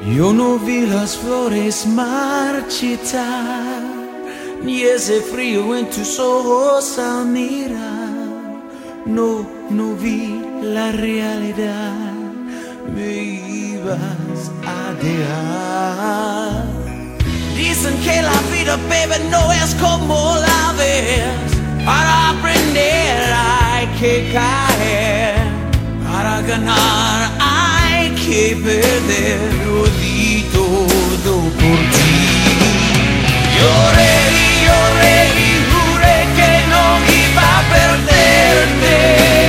Yo no vi las flores marchitar, ni ese frío en tus ojos al mirar. No, no vi la realidad, me ibas a dejar. Dicen que la vida, baby, no es como la ves. Para aprender hay que caer, para ganar hay que perder. Lo di todo por ti. Lloré y lloré y juré que no iba a perderte.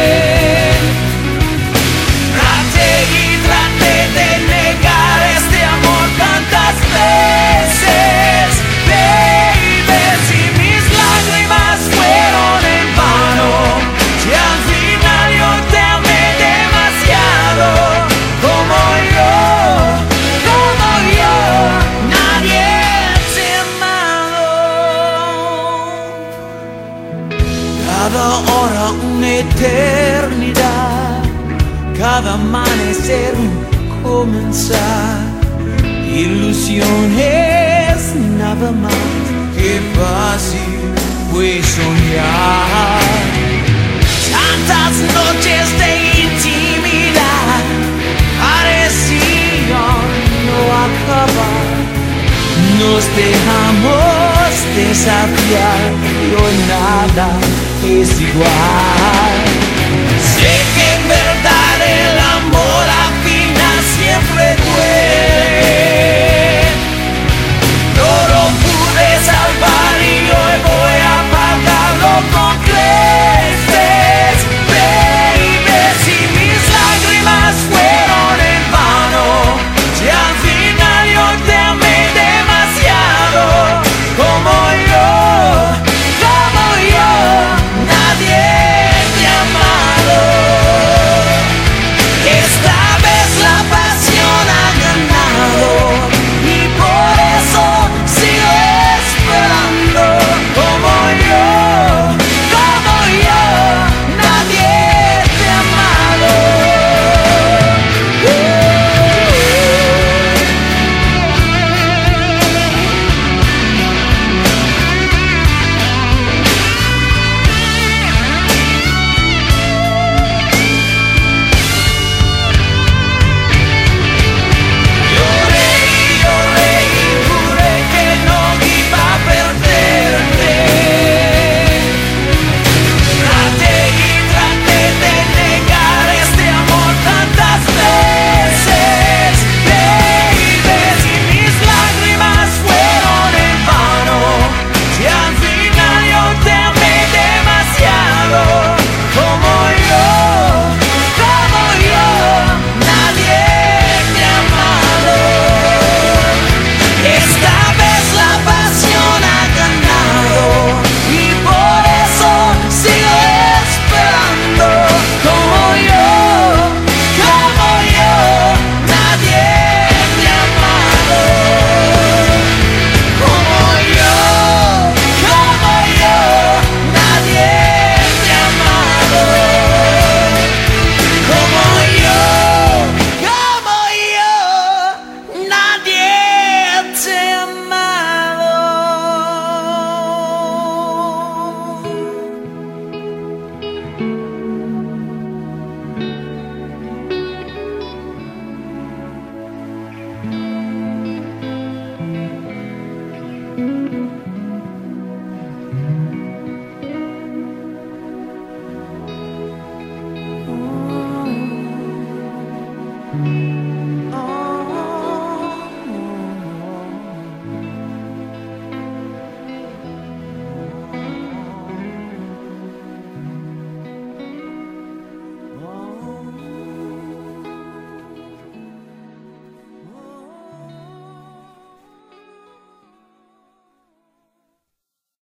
Traté y traté de negar este amor tantas veces, baby, si mis lágrimas fueron en vano, si al final yo te amé demasiado, como yo, nadie te ha amado. Cada hora una eternidad, cada amanecer un comenzar. Ilusiones nada más, que fácil fue soñar. Tantas noches de intimidad parecían no acabar. Nos dejamos desafiar y hoy nada es igual.